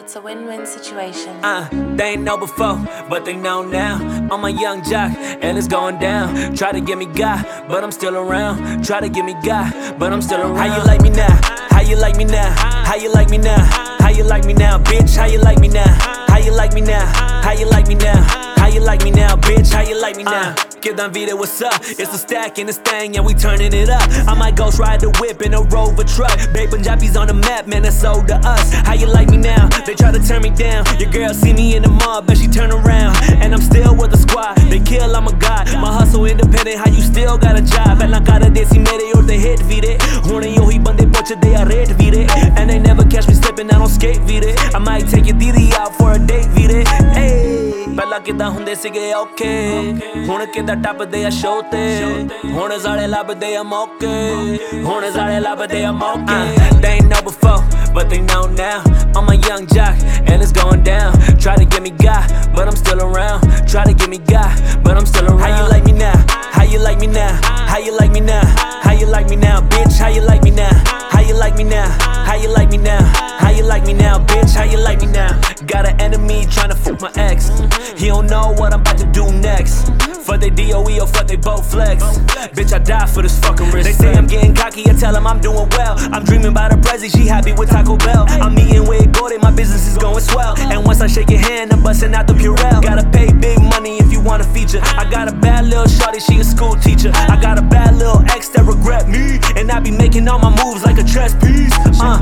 It's a win-win situation. They ain't know before, but they know now. I'm a young jock, and it's going down. Try to get me got, but I'm still around. Try to get me got, but I'm still around. How you like me now? How you like me now? How you like me now? How you like me now, bitch? How you like me now? How you like me now? How you like me now? How you like me now, bitch? How you like me now? Kidan Vida, what's up? It's a stack in this thing, and we turning it up. I might ghost ride the whip in a Rover truck. Babe, Punjabi's on the map, man, that's sold to us. How you like me now? They try to turn me down. Your girl see me in the mall, but she turn around. And I'm still with the squad. They kill, I'm a god. My hustle independent, how you still got a job? And I gotta desi mere or they hit vide. Hone yo hi bande poche they are red vide. And they never catch me slipping, I don't skate vide. I might take your didi out for a date vide. Hey. ਪਹਿਲਾਂ ਕਿਦਾਂ ਹੁੰਦੇ ਸੀਗੇ ਔਖੇ ਹੁਣ ਕਿਦਾਂ ਟੱਪਦੇ ਆ show ਤੇ ਹੁਣ ਜ਼ਾਲੇ ਲੱਭਦੇ ਆ ਮੌਕੇ ਹੁਣ ਜ਼ਾਲੇ ਲੱਭਦੇ ਆ ਮੌਕੇ They ain't know before, but they know now. I'm a young jock, and it's going down. Try to get me got, but I'm still around. Try to get me got, but I'm still around. How you like me now? How you like me now? How you like me now? How you like me now, bitch? How you like me now? How you like me now? How you like me now? How you like me now, bitch? How you like me now? Got an enemy tryna fuck my ex. He don't know what I'm about to do next. Fuck they DOE or fuck they both flex. Bitch, I die for this fucking respect. They say I'm getting cocky, I tell them I'm doing well. I'm dreaming about a Prezi, she happy with Taco Bell. I'm eating with Gordy, my business is going swell. And once I shake your hand, I'm busting out the Purell. Gotta pay big money if you want a feature. I got a bad little shorty, she a school teacher. I got a bad little ex that regret me. And I be making all my moves like a chess piece.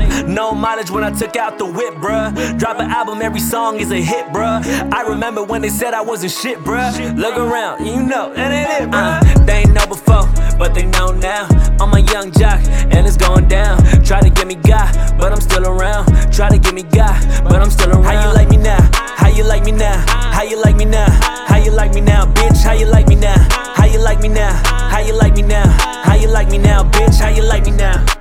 No mileage when I took out the whip, bruh. Drop an album, every song is a hit, bruh. I remember when they said I wasn't shit, bruh. Look around, you know, that ain't it, bruh. They ain't know before, but they know now. I'm a young jock, and it's going down. Try to get me got, but I'm still around. Try to get me got, but I'm still around. How you like me now? How you like me now? How you like me now? How you like me now, bitch? How you like me now? How you like me now? How you like me now? How you like me now, bitch? How you like me now?